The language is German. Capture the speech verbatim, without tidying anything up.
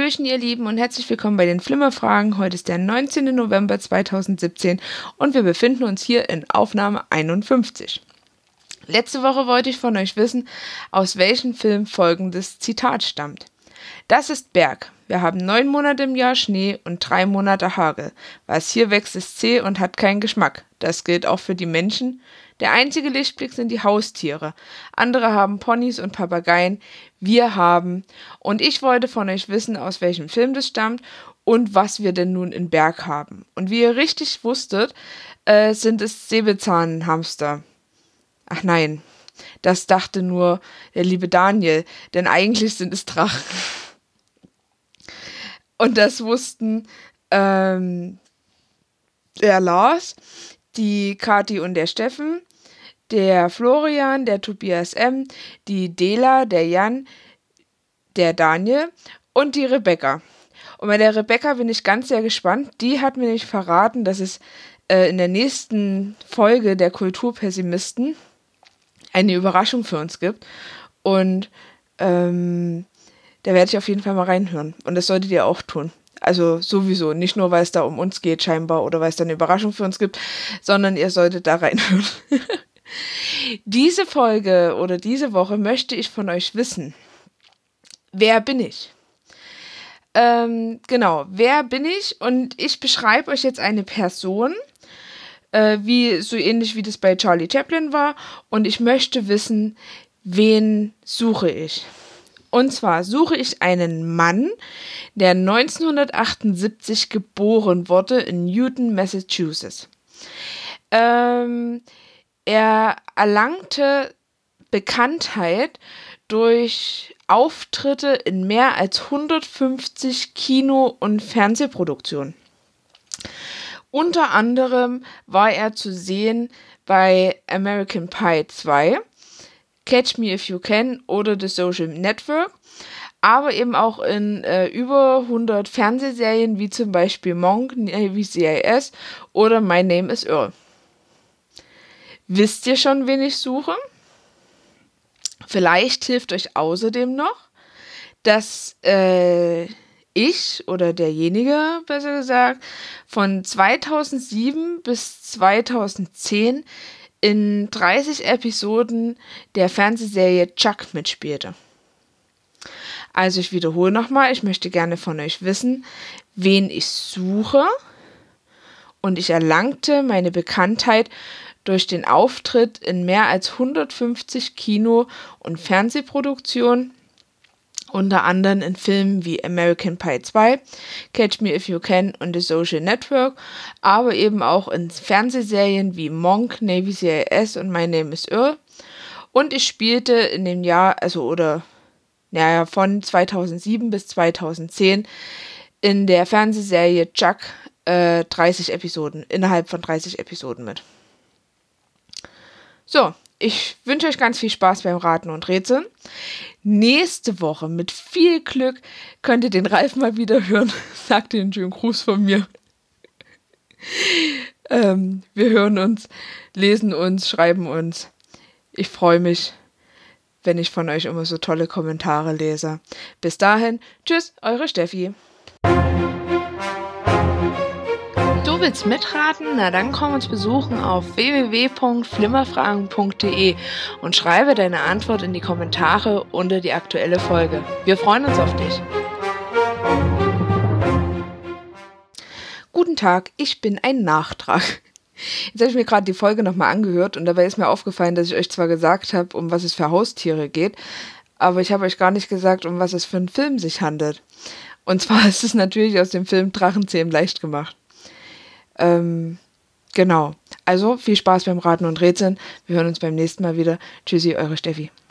Hallöchen, ihr Lieben, und herzlich willkommen bei den Flimmerfragen. Heute ist der neunzehnte November zweitausendsiebzehn und wir befinden uns hier in Aufnahme einundfünfzig. Letzte Woche wollte ich von euch wissen, aus welchem Film folgendes Zitat stammt. Das ist Berg. Wir haben neun Monate im Jahr Schnee und drei Monate Hagel. Was hier wächst, ist zäh und hat keinen Geschmack. Das gilt auch für die Menschen. Der einzige Lichtblick sind die Haustiere. Andere haben Ponys und Papageien. Wir haben. Und ich wollte von euch wissen, aus welchem Film das stammt und was wir denn nun in Berg haben. Und wie ihr richtig wusstet, äh, sind es Säbelzahnhamster. Ach nein, das dachte nur der liebe Daniel, denn eigentlich sind es Drachen. Und das wussten ähm, der Lars, die Kathi und der Steffen, der Florian, der Tobias M., die Dela, der Jan, der Daniel und die Rebecca. Und bei der Rebecca bin ich ganz sehr gespannt. Die hat mir nämlich verraten, dass es äh, in der nächsten Folge der Kulturpessimisten eine Überraschung für uns gibt. Und ähm, da werde ich auf jeden Fall mal reinhören. Und das solltet ihr auch tun. Also sowieso, nicht nur, weil es da um uns geht scheinbar oder weil es da eine Überraschung für uns gibt, sondern ihr solltet da reinhören. Diese Folge oder diese Woche möchte ich von euch wissen, wer bin ich? Ähm, genau, wer bin ich? Und ich beschreibe euch jetzt eine Person, äh, wie so ähnlich wie das bei Charlie Chaplin war. Und ich möchte wissen, wen suche ich? Und zwar suche ich einen Mann, der neunzehnhundertachtundsiebzig geboren wurde in Newton, Massachusetts. Ähm, er erlangte Bekanntheit durch Auftritte in mehr als hundertfünfzig Kino- und Fernsehproduktionen. Unter anderem war er zu sehen bei American Pie zwei, Catch Me If You Can oder The Social Network, aber eben auch in äh, über hundert Fernsehserien wie zum Beispiel Monk, Navy C I S oder My Name is Earl. Wisst ihr schon, wen ich suche? Vielleicht hilft euch außerdem noch, dass äh, ich oder derjenige, besser gesagt, von zweitausendsieben bis zweitausendzehn in dreißig Episoden der Fernsehserie Chuck mitspielte. Also ich wiederhole nochmal, ich möchte gerne von euch wissen, wen ich suche, und ich erlangte meine Bekanntheit durch den Auftritt in mehr als hundertfünfzig Kino- und Fernsehproduktionen, unter anderem in Filmen wie American Pie zwei, Catch Me If You Can und The Social Network, aber eben auch in Fernsehserien wie Monk, Navy C I S und My Name is Earl. Und ich spielte in dem Jahr, also oder naja, von zweitausendsieben bis zweitausendzehn in der Fernsehserie Chuck äh, dreißig Episoden, innerhalb von dreißig Episoden mit. So, ich wünsche euch ganz viel Spaß beim Raten und Rätseln. Nächste Woche mit viel Glück könnt ihr den Ralf mal wieder hören. Sagt ihr einen schönen Gruß von mir. ähm, wir hören uns, lesen uns, schreiben uns. Ich freue mich, wenn ich von euch immer so tolle Kommentare lese. Bis dahin, tschüss, eure Steffi. Du willst mitraten? Na dann komm uns besuchen auf w w w punkt flimmerfragen punkt d e und schreibe deine Antwort in die Kommentare unter die aktuelle Folge. Wir freuen uns auf dich. Guten Tag, ich bin ein Nachtrag. Jetzt habe ich mir gerade die Folge nochmal angehört und dabei ist mir aufgefallen, dass ich euch zwar gesagt habe, um was es für Haustiere geht, aber ich habe euch gar nicht gesagt, um was es für einen Film sich handelt. Und zwar ist es natürlich aus dem Film Drachenzähmen leicht gemacht. Ähm, genau. Also viel Spaß beim Raten und Rätseln. Wir hören uns beim nächsten Mal wieder. Tschüssi, eure Steffi.